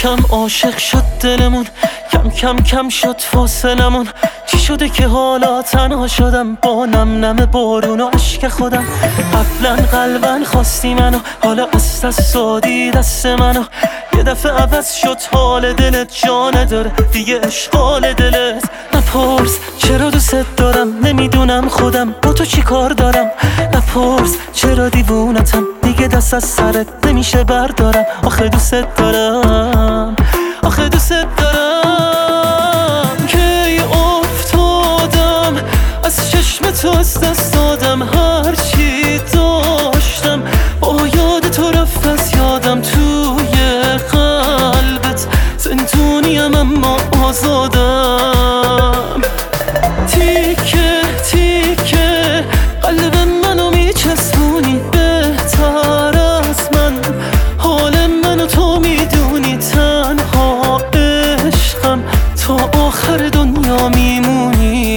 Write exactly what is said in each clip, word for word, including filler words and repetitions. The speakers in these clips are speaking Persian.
کم عاشق شد دلمون، کم کم کم شد فاصلمون. چی شده که حالا تنها شدم با نم نم بارون و عشق خودم؟ قبلا قلبا خواستی منو، حالا از دست دادی دست منو. یه دفعه عوض شد حال دلت، جا نداره دیگه اشغال دلت. نپرس چرا دوست دارم، نمیدونم خودم با تو چی کار دارم. نپرس چرا دیوونتم، دیگه دست از سرت نمیشه بردارم. آخه دوست دارم، آخه دوست دارم. کی افتادم از چشم تو، از دست دادم هر چی داشتم. با یاد تو رفت از یادم، توی قلبت زندونیم اما آزادم. تیکه تیکه قلب منو میچسبونی، بهتر از من حال منو تو میدونی. تنها عشقم تا آخر دنیا میمونی.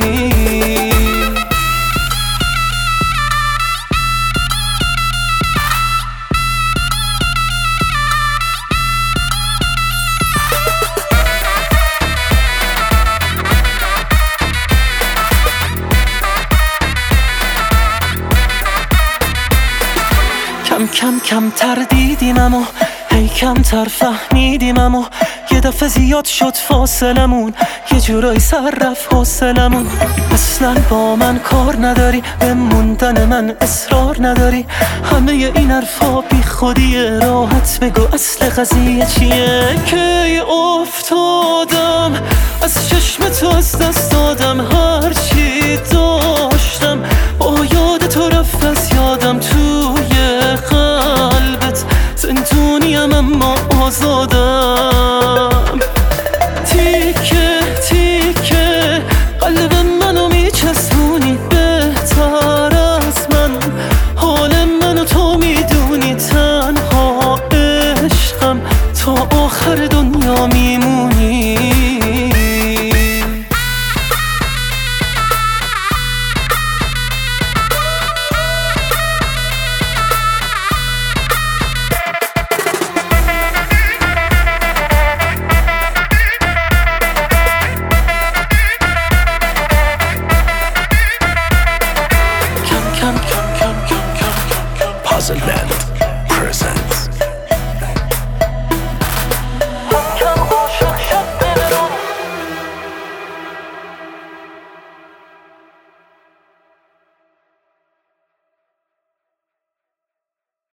کم کم کم تر دیدیم اما هی کم تر فهمیدیم. اما یه دفعه زیاد شد فاصلمون، یه جورایی سر رفت حوصلمون. اصلا با من کار نداری، به موندن من اصرار نداری. همه این حرفا بی خودیه، راحت بگو اصل قضیه چیه. کی افتادم از چشم تو، از دست